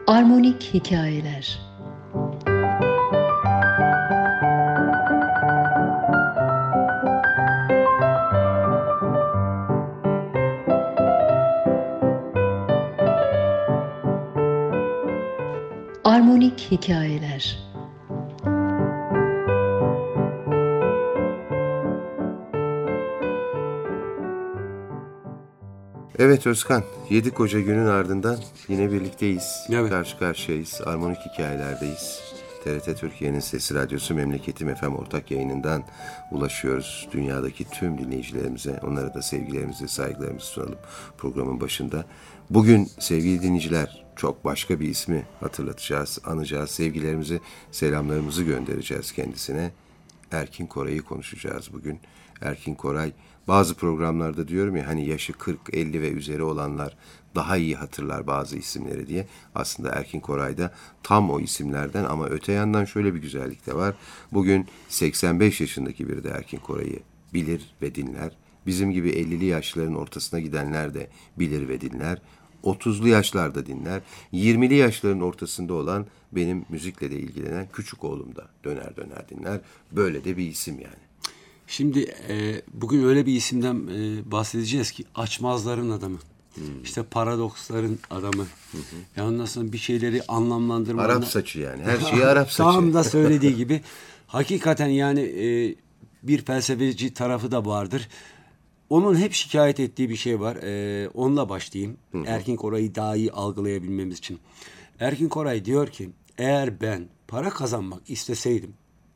Armonik Hikayeler. Armonik Hikayeler. Evet Özkan, 7 koca günün ardından yine birlikteyiz. Evet. Karşı karşıyayız. Armonik Hikayeler'deyiz. TRT Türkiye'nin Sesi Radyosu Memleketim FM ortak yayınından ulaşıyoruz. Dünyadaki tüm dinleyicilerimize, onlara da sevgilerimizi, saygılarımızı sunalım programın başında. Bugün sevgili dinleyiciler çok başka bir ismi hatırlatacağız, anacağız. Sevgilerimizi, selamlarımızı göndereceğiz kendisine. Erkin Koray'ı konuşacağız bugün. Erkin Koray, bazı programlarda diyorum ya hani yaşı 40, 50 ve üzeri olanlar daha iyi hatırlar bazı isimleri diye. Aslında Erkin Koray da tam o isimlerden ama öte yandan şöyle bir güzellik de var. Bugün 85 yaşındaki biri de Erkin Koray'ı bilir ve dinler. Bizim gibi 50'li yaşların ortasına gidenler de bilir ve dinler. 30'lu yaşlarda dinler. 20'li yaşların ortasında olan benim müzikle de ilgilenen küçük oğlum da döner dinler. Böyle de bir isim yani. Şimdi bugün öyle bir isimden bahsedeceğiz ki açmazların adamı. İşte paradoksların adamı. Yani ondan sonra bir şeyleri anlamlandırma. Arap saçı yani. Her şeyi Arap saçı. Tam da söylediği gibi. Hakikaten yani bir felsefeci tarafı da vardır. Onun hep şikayet ettiği bir şey var. Onunla başlayayım. Erkin Koray'ı daha iyi algılayabilmemiz için. Erkin Koray diyor ki eğer ben para kazanmak isteseydim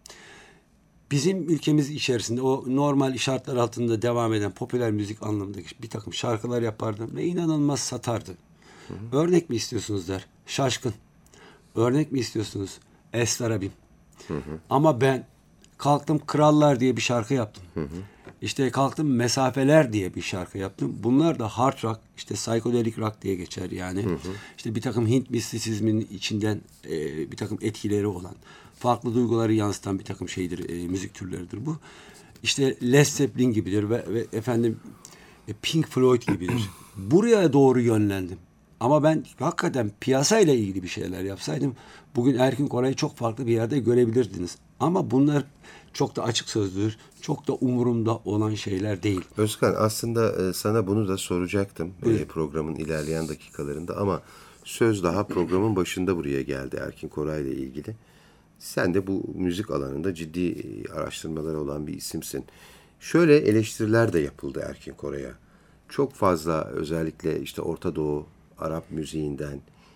bizim ülkemiz içerisinde o normal şartlar altında devam eden popüler müzik anlamındaki bir takım şarkılar yapardım ve inanılmaz satardı. Örnek mi istiyorsunuz der. Şaşkın. Örnek mi istiyorsunuz? Estarabim. Ama ben kalktım Krallar diye bir şarkı yaptım. İşte kalktım Mesafeler diye bir şarkı yaptım. Bunlar da hard rock, işte psychedelic rock diye geçer yani. İşte bir takım Hint mistisizminin içinden bir takım etkileri olan, farklı duyguları yansıtan bir takım şeydir, müzik türleridir bu. İşte Led Zeppelin gibidir ve efendim Pink Floyd gibidir. Buraya doğru yönlendim. Ama ben hakikaten piyasayla ilgili bir şeyler yapsaydım bugün Erkin Koray'ı çok farklı bir yerde görebilirdiniz. Ama bunlar çok da açık sözlüdür. Çok da umurumda olan şeyler değil. Özkan aslında sana bunu da soracaktım programın ilerleyen dakikalarında ama söz daha programın başında buraya geldi Erkin Koray ile ilgili. Sen de bu müzik alanında ciddi araştırmaları olan bir isimsin. Şöyle eleştiriler de yapıldı Erkin Koray'a. Çok fazla özellikle işte Orta Doğu, Arap müziğinden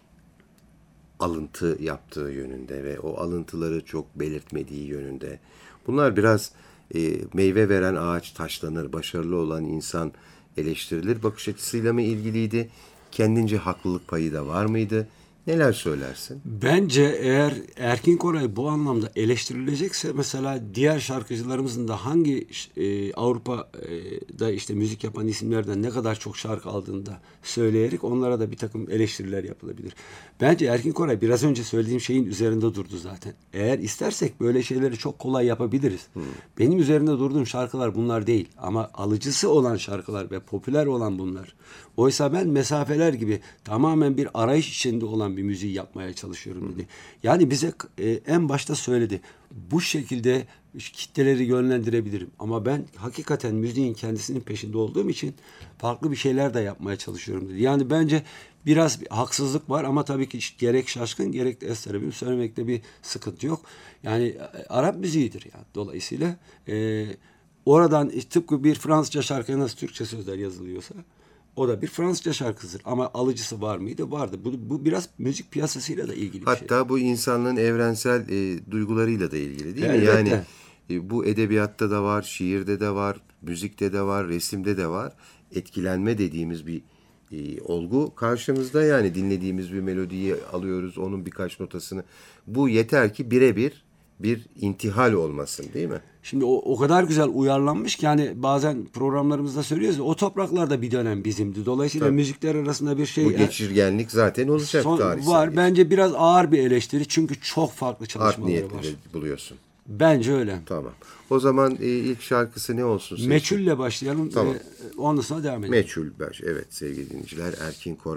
alıntı yaptığı yönünde ve o alıntıları çok belirtmediği yönünde. Bunlar biraz meyve veren ağaç taşlanır, başarılı olan insan eleştirilir bakış açısıyla mı ilgiliydi? Kendince haklılık payı da var mıydı? Neler söylersin? Bence eğer Erkin Koray bu anlamda eleştirilecekse mesela diğer şarkıcılarımızın da hangi Avrupa'da işte müzik yapan isimlerden ne kadar çok şarkı aldığını da söyleyerek onlara da bir takım eleştiriler yapılabilir. Bence Erkin Koray biraz önce söylediğim şeyin üzerinde durdu zaten. Eğer istersek böyle şeyleri çok kolay yapabiliriz. Benim üzerinde durduğum şarkılar bunlar değil ama alıcısı olan şarkılar ve popüler olan bunlar. Oysa ben Mesafeler gibi tamamen bir arayış içinde olan bir müziği yapmaya çalışıyorum dedi. Yani bize en başta söyledi. Bu şekilde kitleleri yönlendirebilirim. Ama ben hakikaten müziğin kendisinin peşinde olduğum için farklı bir şeyler de yapmaya çalışıyorum dedi. Yani bence biraz bir haksızlık var ama tabii ki gerek Şaşkın gerek de Estarabim söylemekte bir sıkıntı yok. Yani Arap müziğidir yani. Dolayısıyla oradan tıpkı bir Fransızca şarkıya nasıl Türkçe sözler yazılıyorsa o da bir Fransızca şarkıdır. Ama alıcısı var mıydı? Vardı. Bu biraz müzik piyasasıyla da ilgili bir şey. Hatta bu insanlığın evrensel duygularıyla da ilgili değil mi? Elbette. Yani bu edebiyatta da var, şiirde de var, müzikte de var, resimde de var. Etkilenme dediğimiz bir olgu karşımızda. Yani dinlediğimiz bir melodiyi alıyoruz, onun birkaç notasını. Bu yeter ki birebir bir intihal olmasın değil mi? Şimdi o kadar güzel uyarlanmış ki hani bazen programlarımızda söylüyoruz ya, o topraklarda bir dönem bizimdi. Dolayısıyla Tabii. müzikler arasında bir şey Bu geçirgenlik zaten olacak tarihsel. var. Bence biraz ağır bir eleştiri çünkü çok farklı Art çalışmaları niyetli var. de buluyorsun. Bence öyle. Tamam. O zaman ilk şarkısı ne olsun? seçin? Meçhulle başlayalım. Tamam. Ondan sonra devam edelim. Meçhul. Evet sevgili dinleyiciler Erkin Koray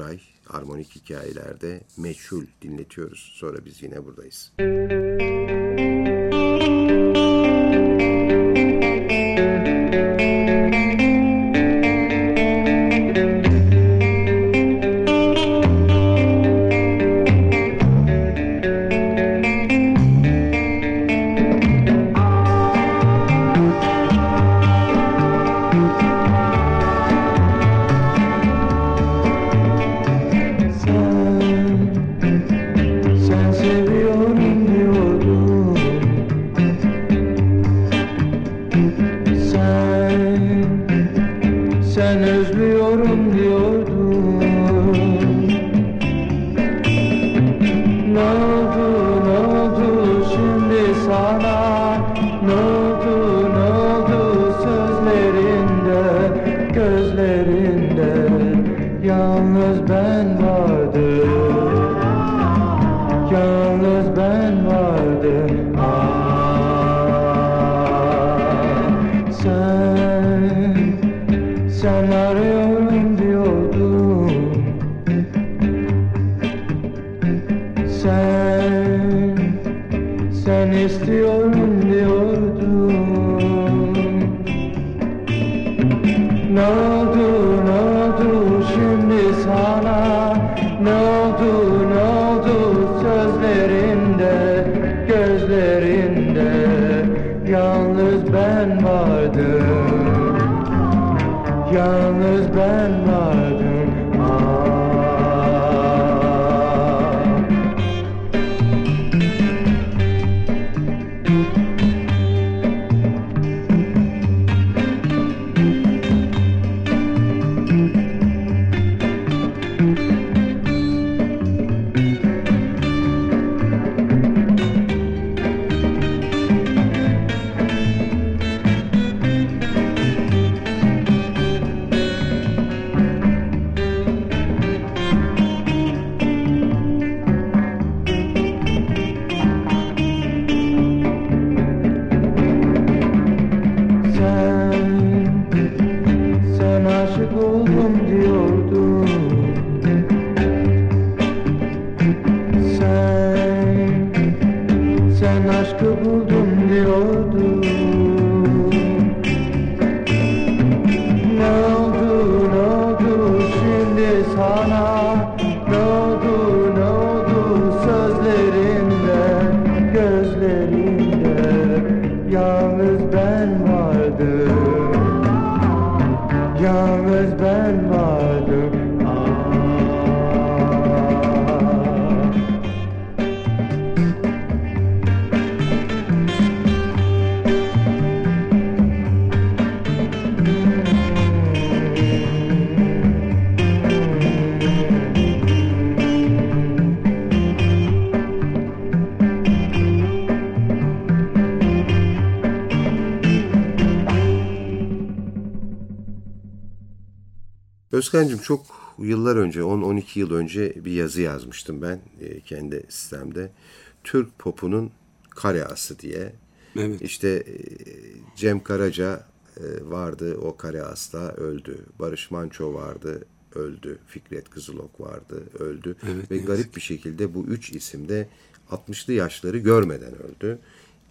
Armonik Hikayelerde Meçhul dinletiyoruz. Sonra biz yine buradayız. Özkan'cığım çok yıllar önce, 10-12 yıl önce bir yazı yazmıştım ben kendi sitemde. Türk popunun kare ası diye. Evet. İşte Cem Karaca vardı, o kare asla öldü. Barış Manço vardı, öldü. Fikret Kızılok vardı, öldü. Evet, ve evet. garip bir şekilde bu 3 isim de 60'lı yaşları görmeden öldü.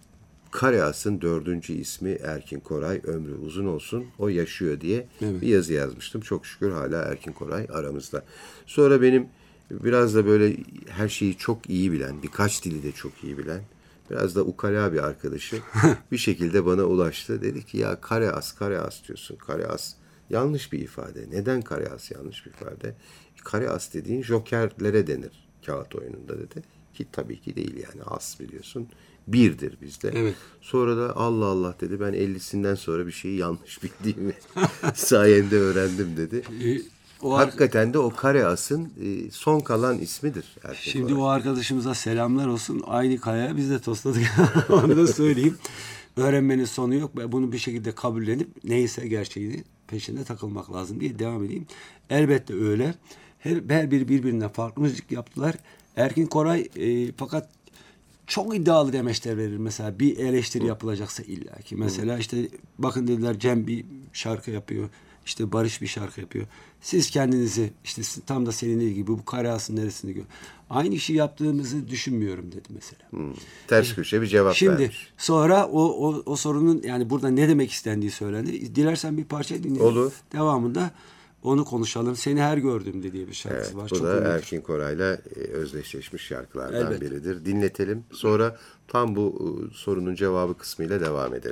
Kareas'ın 4. ismi Erkin Koray, ömrü uzun olsun, o yaşıyor diye bir yazı yazmıştım. Çok şükür hala Erkin Koray aramızda. Sonra benim biraz da böyle her şeyi çok iyi bilen, birkaç dili de çok iyi bilen, biraz da ukala bir arkadaşı bir şekilde bana ulaştı. Dedi ki ya Kareas diyorsun. Kareas yanlış bir ifade. Neden Kareas yanlış bir ifade? Kareas dediğin jokerlere denir kağıt oyununda dedi. Ki tabii ki değil yani, as biliyorsun. Birdir bizde. Evet. Sonra da Allah Allah dedi, ben 50'sinden sonra bir şeyi yanlış bildiğimi sayende öğrendim dedi. Hakikaten de o Kareas'ın son kalan ismidir. Şimdi o arkadaşımıza selamlar olsun. Aynı kayaya biz de tosladık. Onu da söyleyeyim. Öğrenmenin sonu yok. Bunu bir şekilde kabullenip neyse gerçeğini peşinde takılmak lazım diye devam edeyim. Elbette öyle. Her biri birbirinden farklı müzik yaptılar. Erkin Koray fakat çok iddialı demeçler verir. Mesela bir eleştiri yapılacaksa illaki. Mesela işte bakın dediler Cem bir şarkı yapıyor. İşte Barış bir şarkı yapıyor. Siz kendinizi işte tam da seninle ilgili bu kareasın neresinde gör. Aynı işi yaptığımızı düşünmüyorum dedi mesela. Ters köşe bir cevap Şimdi vermiş. sonra o sorunun yani burada ne demek istendiği söylendi. Dilersen bir parça dinleyelim. Olur. Devamında onu konuşalım. Seni her gördüğümde diye bir şarkısı var. Bu Çok da ünlüdür. Erkin Koray'la özdeşleşmiş şarkılardan Elbette. biridir. Dinletelim. Sonra tam bu sorunun cevabı kısmıyla devam edelim.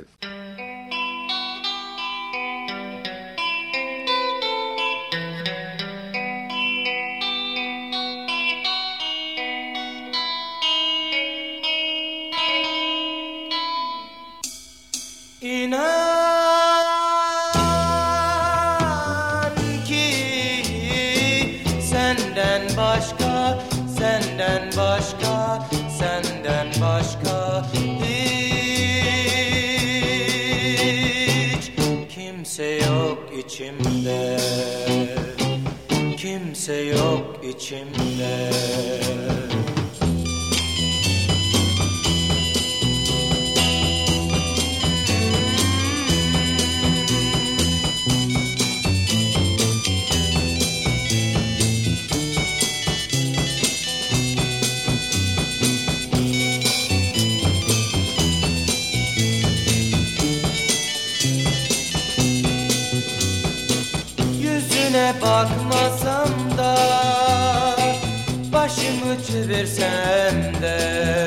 İnan ki senden başka, senden başka, senden başka hiç kimse yok içimde, kimse yok içimde. Yüzüne bakmasam da, başımı çevirsem de,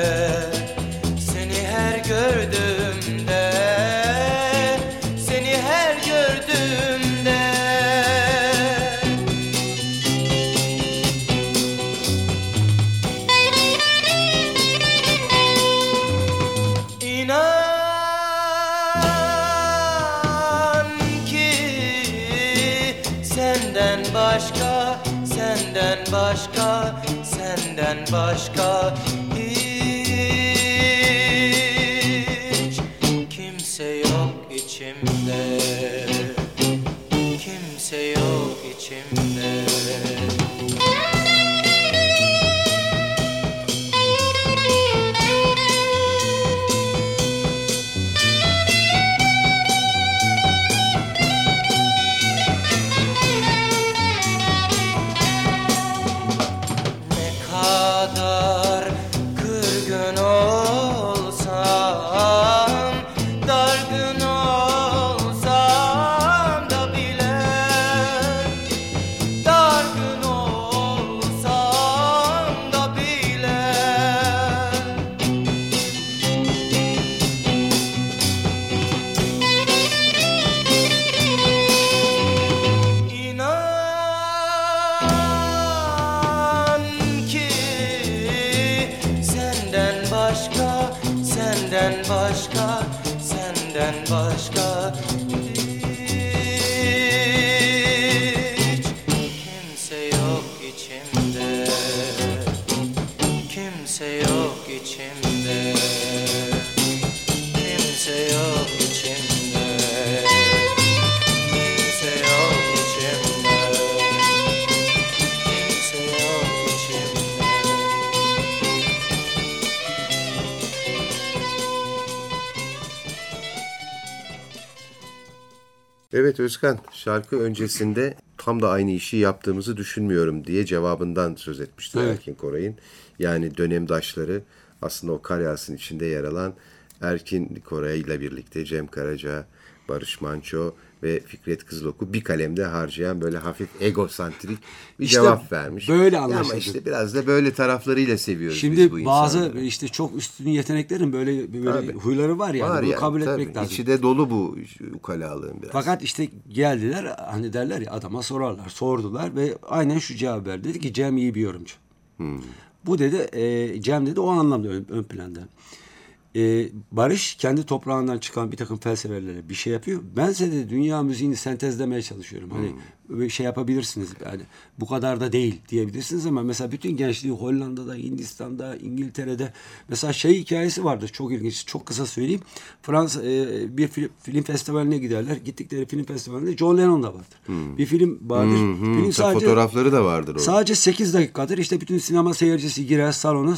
seni her gördüğümde, seni her gördüğümde İnan ki senden başka, senden başka, senden başka hiç kimse yok içimde, kimse yok içimde. Ne kadar kırgın olsam, dargın olsam da bile, dargın olsam da bile İnan ki senden başka, senden başka, senden başka hiç kimse yok içimde, kimse yok içimde, kimse yok içimde, kimse yok içimde, kimse yok içimde. Evet Özkan, şarkı öncesinde tam da aynı işi yaptığımızı düşünmüyorum diye cevabından söz etmişti Evet. Erkin Koray'ın. Yani dönemdaşları aslında o karyasın içinde yer alan Erkin Koray ile birlikte Cem Karaca, Barış Manço ve Fikret Kızılok'u bir kalemde harcayan böyle hafif egosantrik bir İşte cevap vermiş. böyle Ama anlaşıldı. işte biraz da böyle taraflarıyla seviyoruz biz bu Şimdi bazı insanları. işte çok üstün yeteneklerin böyle Tabii. huyları var yani. Var Bunu yani, kabul tabii. etmek lazım. İçi de dolu bu ukalalığın biraz. Fakat işte geldiler hani derler ya adama sorarlar. Sordular ve aynen şu cevap verdi. Dedi ki Cem iyi bir yorumcu. Bu dedi Cem dedi o anlamda ön planda. Barış kendi toprağından çıkan bir takım felsefelere bir şey yapıyor. Bense de dünya müziğini sentezlemeye çalışıyorum. Hani bir şey yapabilirsiniz yani bu kadar da değil diyebilirsiniz ama mesela bütün gençliği Hollanda'da, Hindistan'da, İngiltere'de mesela şey hikayesi vardır çok ilginç. Çok kısa söyleyeyim. Fransa bir film festivaline giderler. Gittikleri film festivalinde John Lennon da vardır. Bir film vardır. Film sadece Fotoğrafları da vardır orada. sadece 8 dakikadır. İşte bütün sinema seyircisi girer salona.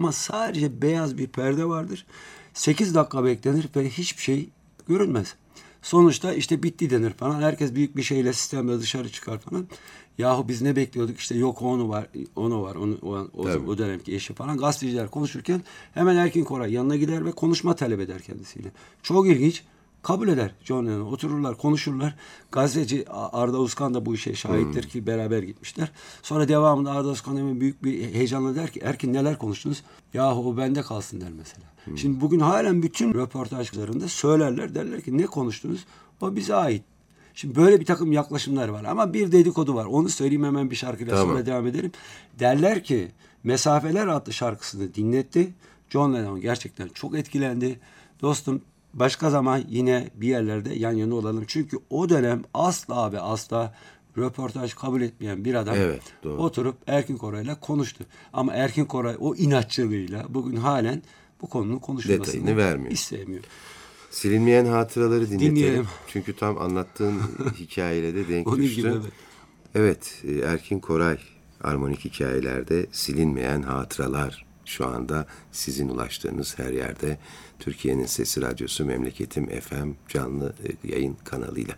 Sadece beyaz bir perde vardır. 8 dakika beklenir ve hiçbir şey görünmez. Sonuçta işte bitti denir falan. Herkes büyük bir şeyle sistemle dışarı çıkar falan. Yahu biz ne bekliyorduk, işte yok onu var, o dönemki eşi falan. Gazeteciler konuşurken hemen Erkin Koray yanına gider ve konuşma talep eder kendisiyle. Çok ilginç. Kabul eder John Lennon. Otururlar, konuşurlar. Gazeteci Arda Uskan da bu işe şahittir ki beraber gitmişler. Sonra devamında Arda Uskan hemen büyük bir heyecanla der ki Erkin neler konuştunuz? Yahu o bende kalsın der mesela. Şimdi bugün halen bütün röportajlarında söylerler, derler ki ne konuştunuz? O bize ait. Şimdi böyle bir takım yaklaşımlar var ama bir dedikodu var. Onu söyleyeyim hemen bir şarkıyla sonra devam edelim. Derler ki Mesafeler adlı şarkısını dinletti. John Lennon gerçekten çok etkilendi. Dostum başka zaman yine bir yerlerde yan yana olalım. Çünkü o dönem asla ve asla röportaj kabul etmeyen bir adam oturup Erkin Koray'la konuştu. Ama Erkin Koray o inatçılığıyla bugün halen bu konunun konuşulmasını vermiyor. istemiyor. Silinmeyen hatıraları dinletelim. Dinleyelim. Çünkü tam anlattığın hikayeyle de denk Onun düştü. gibi, Evet, Erkin Koray Armonik Hikayelerde Silinmeyen Hatıralar şu anda sizin ulaştığınız her yerde. Türkiye'nin Sesi Radyosu Memleketim FM canlı yayın kanalıyla.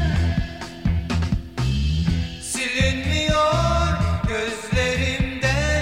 Silinmiyor gözlerimden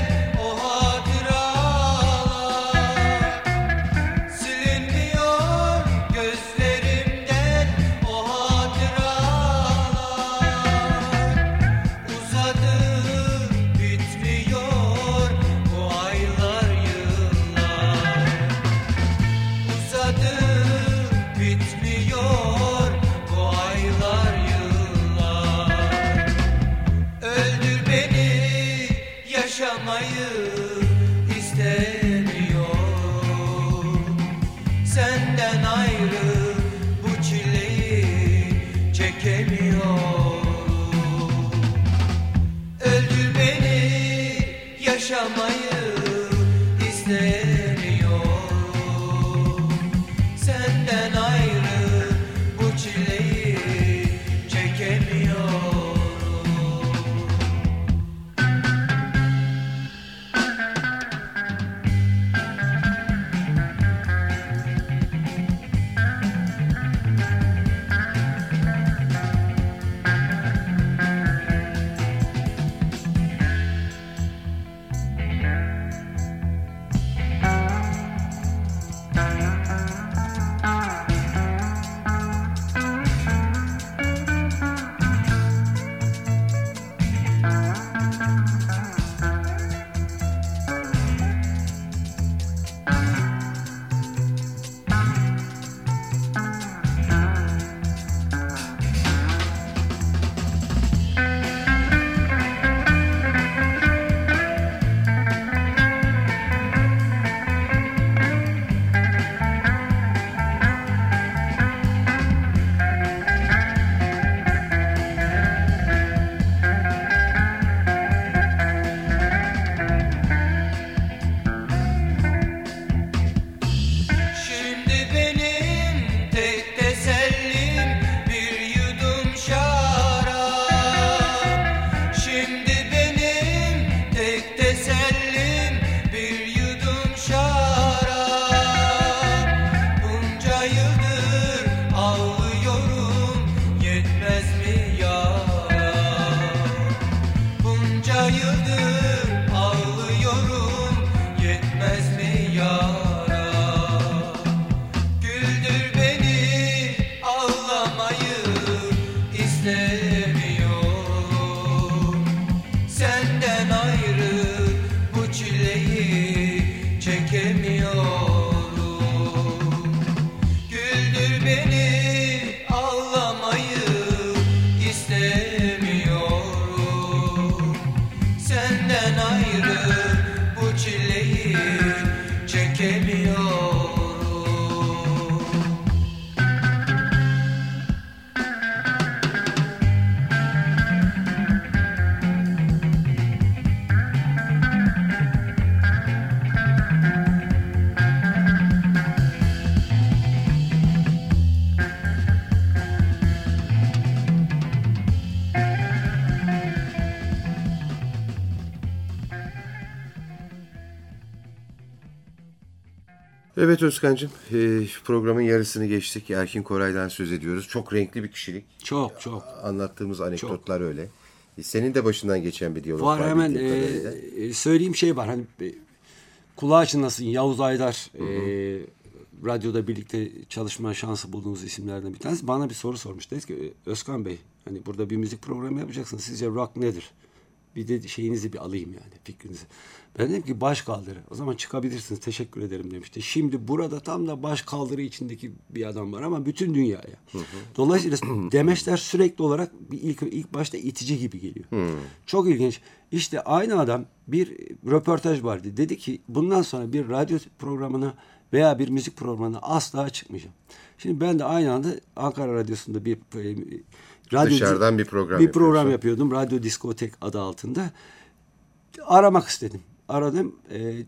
Evet Özkan'cığım, programın yarısını geçtik. Erkin Koray'dan söz ediyoruz. Çok renkli bir kişilik. Çok. Anlattığımız anekdotlar öyle. Senin de başından geçen bir diyalog Var hemen bildiğim kadarıyla. söyleyeyim şey var. Hani kulağı çınlasın Yavuz Aydar radyoda birlikte çalışma şansı bulduğumuz isimlerden bir tanesi bana bir soru sormuş. Dedi ki Özkan Bey hani burada bir müzik programı yapacaksınız. Sizce rock nedir? Bir de şeyinizi bir alayım yani fikrinizi. Ben dedim ki baş kaldırı. O zaman çıkabilirsiniz. Teşekkür ederim demişti. Şimdi burada tam da baş kaldırı içindeki bir adam var ama bütün dünyaya. Dolayısıyla demeçler sürekli olarak bir ilk başta itici gibi geliyor. Çok ilginç. İşte aynı adam bir röportaj vardı. Dedi ki bundan sonra bir radyo programına veya bir müzik programına asla çıkmayacağım. Şimdi ben de aynı anda Ankara Radyosu'nda bir dışarıdan bir program yapıyordum. Radyo Diskotek adı altında. Aramak istedim. Aradım.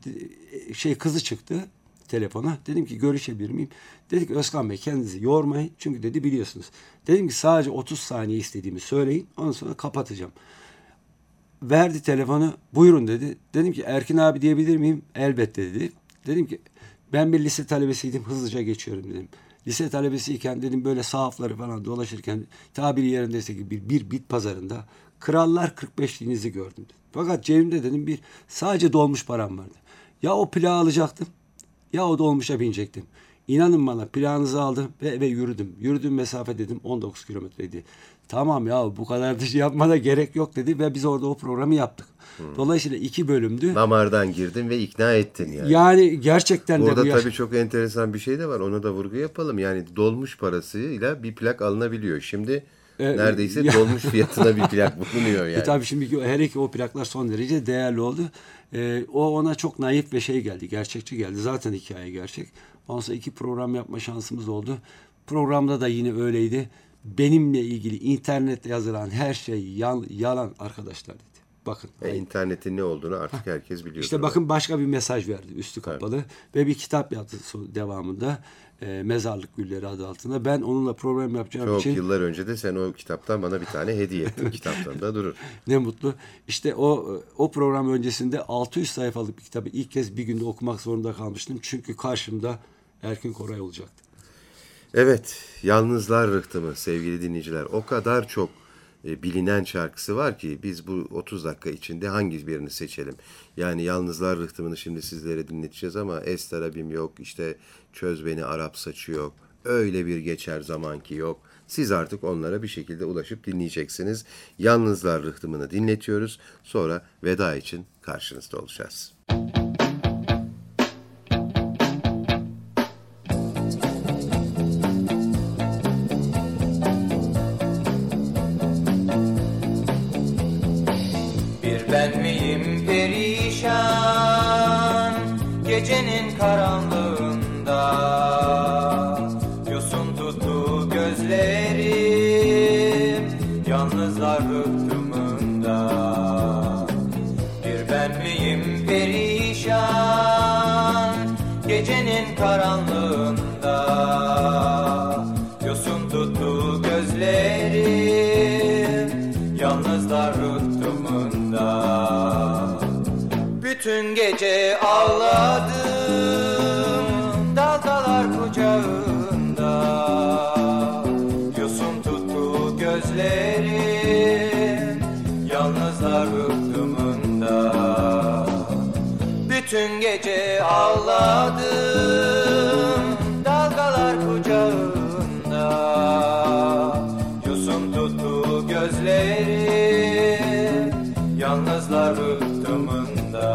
Kızı çıktı telefona. Dedim ki görüşebilir miyim? Dedi ki Özkan Bey kendinizi yormayın. Çünkü dedi biliyorsunuz. Dedim ki sadece 30 saniye istediğimi söyleyin. Ondan sonra kapatacağım. Verdi telefonu. Buyurun dedi. Dedim ki Erkin abi diyebilir miyim? Elbette dedi. Dedim ki ben bir lise talebesiydim. Hızlıca geçiyorum dedim. Lise talebesiyken dedim böyle sahafları falan dolaşırken tabiri yerindeyse gibi bir bit pazarında Krallar 45'liğinizi gördüm dedim. Fakat cebimde dedim sadece dolmuş param vardı. Ya o plağı alacaktım ya o dolmuşa binecektim. İnanın bana plağınızı aldım ve eve yürüdüm. Yürüdüğüm mesafe dedim 19 kilometreydi. Tamam ya bu kadar da şey yapmana gerek yok dedi ve biz orada o programı yaptık. Dolayısıyla 2 bölümdü. Damardan girdin ve ikna ettin yani. Yani gerçekten burada de bu tabii çok enteresan bir şey de var. Ona da vurgu yapalım. Yani dolmuş parasıyla bir plak alınabiliyor. Şimdi neredeyse dolmuş fiyatına bir plak bulunuyor yani. Tabii şimdi her iki o plaklar son derece değerli oldu. O ona çok naif ve geldi. Gerçekçi geldi. Zaten hikaye gerçek. Ondan sonra 2 program yapma şansımız oldu. Programda da yine öyleydi. Benimle ilgili internette yazılan her şey yalan arkadaşlar dedi. Bakın. İnternetin ne olduğunu artık herkes biliyor. İşte bakın başka bir mesaj verdi üstü kapalı ve bir kitap yaptı devamında Mezarlık Gülleri adı altında. Ben onunla program yapacağım için. Çok yıllar önce de sen o kitaptan bana bir tane hediye ettin. Kitaptan da durur. Ne mutlu. İşte o program öncesinde 600 sayfalık bir kitabı ilk kez bir günde okumak zorunda kalmıştım. Çünkü karşımda Erkin Koray olacaktı. Evet, Yalnızlar Rıhtımı sevgili dinleyiciler. O kadar çok bilinen şarkısı var ki biz bu 30 dakika içinde hangi birini seçelim? Yani Yalnızlar Rıhtımı'nı şimdi sizlere dinleteceğiz ama Estarabim yok, işte Çöz Beni Arap Saçı yok, öyle bir geçer zaman ki yok. Siz artık onlara bir şekilde ulaşıp dinleyeceksiniz. Yalnızlar Rıhtımı'nı dinletiyoruz. Sonra veda için karşınızda olacağız. Ben miyim perişan gecenin karanlığında, yosun tuttu gözlerim yalnızlar rıhtımında. Bir ben miyim perişan gecenin karanlığında, yosun tuttu gözlerim yalnızlar rıhtımında. Bütün gece ağladım dalgalar kucağında, yosun tuttu gözlerim yalnızlar rıhtımında. Bütün gece ağladım dalgalar kucağında, yosun tuttu gözlerim yalnızlar rıhtımında.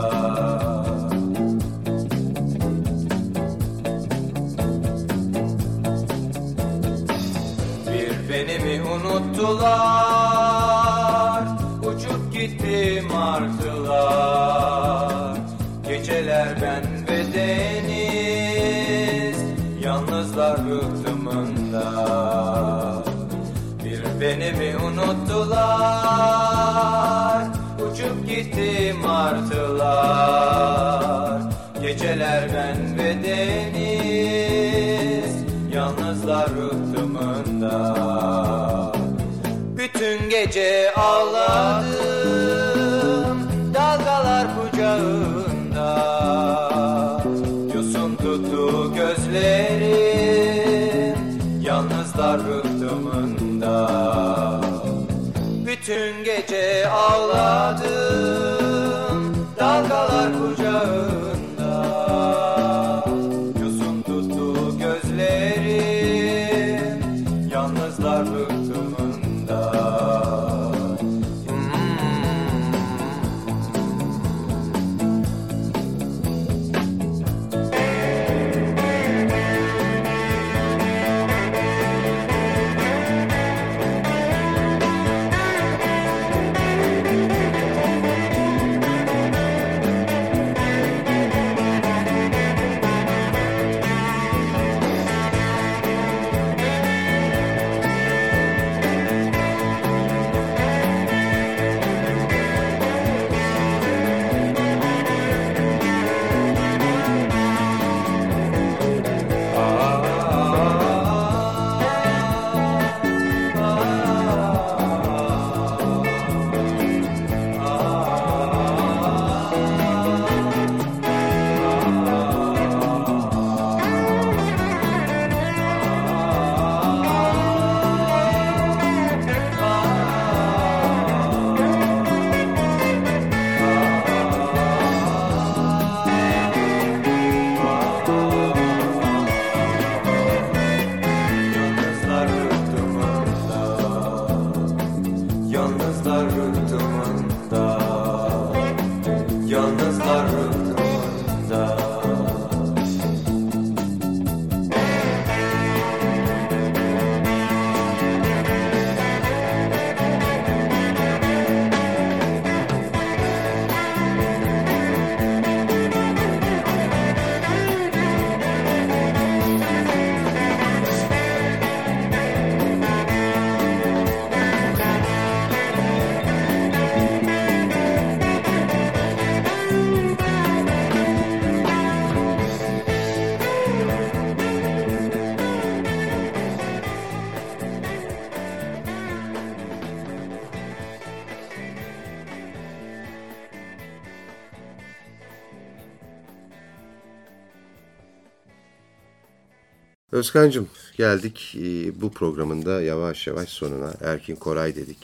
Bir beni mi unuttular, uçup gitti martılar. Geceler ben ve deniz yalnızlar rıhtımında. Bir beni mi unuttular, uçup gitti martılar. Geceler ben ve deniz yalnızlar rıhtımında. Bütün gece ağladım dalgalar kucağında, yosun tuttu yalnızlar rıhtımında. Bütün gece ağladım dalgalar kucağında. Yosun tuttu gözlerim yalnızlar rıhtımında. Yalnızlar rıhtımında, yalnızlar rıhtımında. Özkan'cığım geldik bu programın da yavaş yavaş sonuna. Erkin Koray dedik.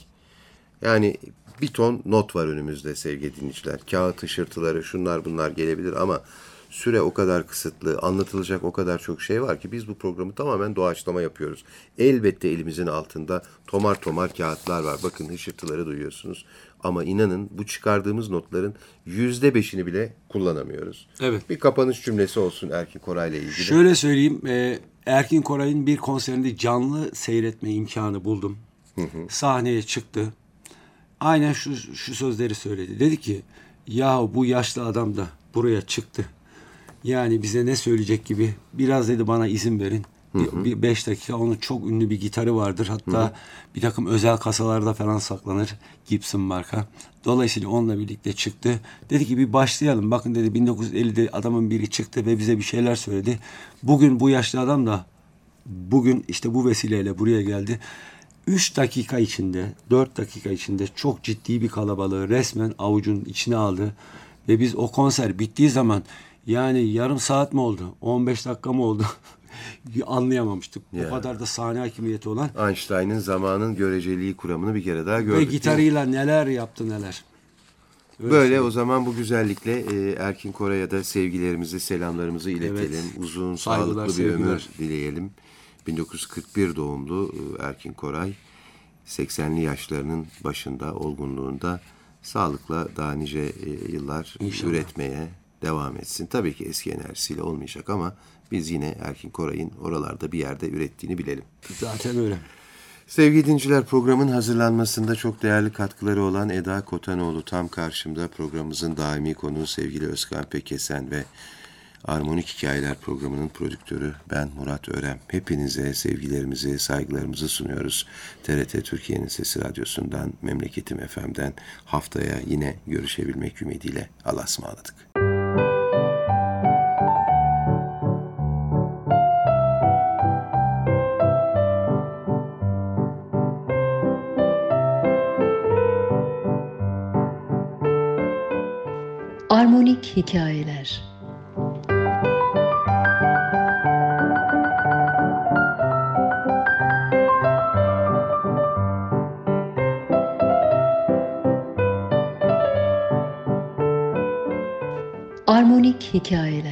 Yani bir ton not var önümüzde sevgili dinleyiciler. Kağıt hışırtıları şunlar bunlar gelebilir ama süre o kadar kısıtlı, anlatılacak o kadar çok şey var ki biz bu programı tamamen doğaçlama yapıyoruz. Elbette elimizin altında tomar tomar kağıtlar var. Bakın hışırtıları duyuyorsunuz. Ama inanın bu çıkardığımız notların %5'ini bile kullanamıyoruz. Evet. Bir kapanış cümlesi olsun Erkin Koray'la ilgili. Şöyle söyleyeyim, Erkin Koray'ın bir konserinde canlı seyretme imkanı buldum. Sahneye çıktı. Aynen şu sözleri söyledi. Dedi ki, ya bu yaşlı adam da buraya çıktı. Yani bize ne söyleyecek gibi biraz dedi bana izin verin. Bir 5 dakika onun çok ünlü bir gitarı vardır. Hatta bir takım özel kasalarda falan saklanır. Gibson marka. Dolayısıyla onunla birlikte çıktı. Dedi ki bir başlayalım. Bakın dedi 1950'de adamın biri çıktı ve bize bir şeyler söyledi. Bugün bu yaşlı adam da bugün işte bu vesileyle buraya geldi. 3 dakika içinde, 4 dakika içinde çok ciddi bir kalabalığı resmen avucun içine aldı. Ve biz o konser bittiği zaman yani yarım saat mi oldu, 15 dakika mı oldu anlayamamıştık. Ya. O kadar da sahne hakimiyeti olan. Einstein'ın zamanın göreceliği kuramını bir kere daha gördük. Ve gitarıyla neler yaptı neler. Öyle Böyle söyleyeyim. o zaman bu güzellikle Erkin Koray'a da sevgilerimizi, selamlarımızı iletelim. Evet. Uzun, Saygılar, sağlıklı bir sevgiler. ömür dileyelim. 1941 doğumlu Erkin Koray, 80'li yaşlarının başında, olgunluğunda sağlıkla daha nice yıllar İnşallah. üretmeye devam etsin. Tabii ki eski enerjisiyle olmayacak ama biz yine Erkin Koray'ın oralarda bir yerde ürettiğini bilelim. Zaten öyle. Sevgili dinleyiciler, programın hazırlanmasında çok değerli katkıları olan Eda Kotanoğlu tam karşımda. Programımızın daimi konuğu sevgili Özkan Pekesen ve Armonik Hikayeler programının prodüktörü ben Murat Örem. Hepinize sevgilerimizi, saygılarımızı sunuyoruz. TRT Türkiye'nin Sesi Radyosu'ndan, Memleketim FM'den haftaya yine görüşebilmek ümidiyle Allah'a ısmarladık. Armonik Hikayeler. Armonik hikayeler.